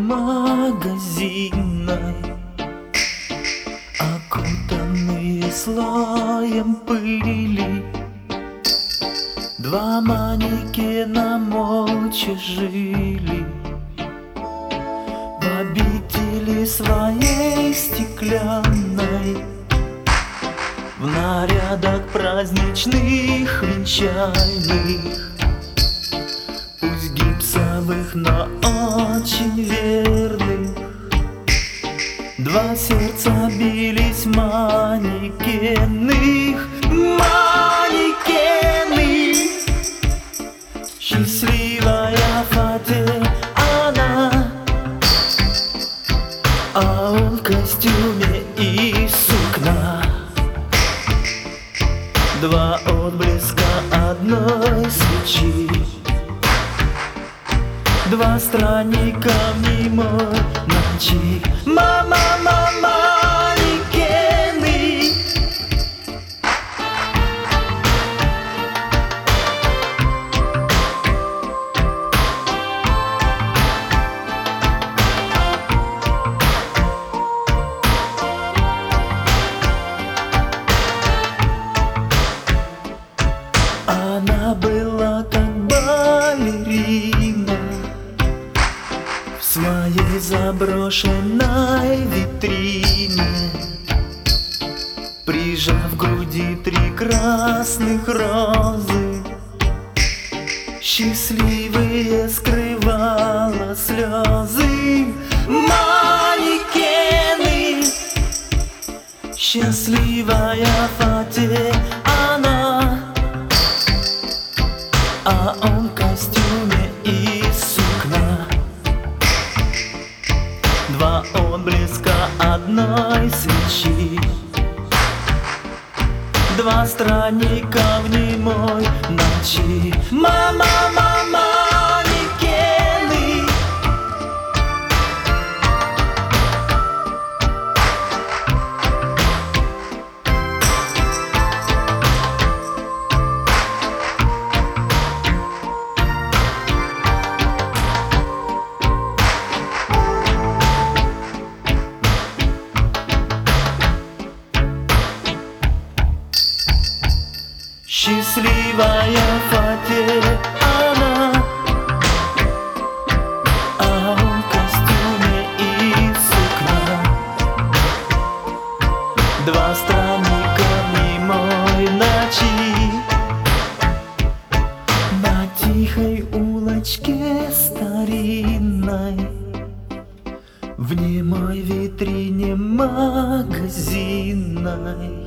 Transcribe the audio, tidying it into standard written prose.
магазинной, окутанные слоем пыли. Два манекена молча жили в обители своей стеклянной, в нарядах праздничных венчальных, пусть гипсовых, но очень верных. Два сердца бились манекенных, манекены. Счастливая Фате она, а он в костюме из сукна. Два отблеска одной свечи, два странника в немой ночи. Мама, манекены. Она была как балерина в своей заброшенной витрине, прижав к груди три красных розы, счастливые скрывала слезы. Манекены. Счастливая Фате она, а он в костюме из сукна. Два отблеска одной свечи, два странника в немой ночи. Мама, манекены. Счастливая Фате она, а он в костюме из сукна. Два странника немой ночи, на тихой улочке старинной, в немой витрине магазинной.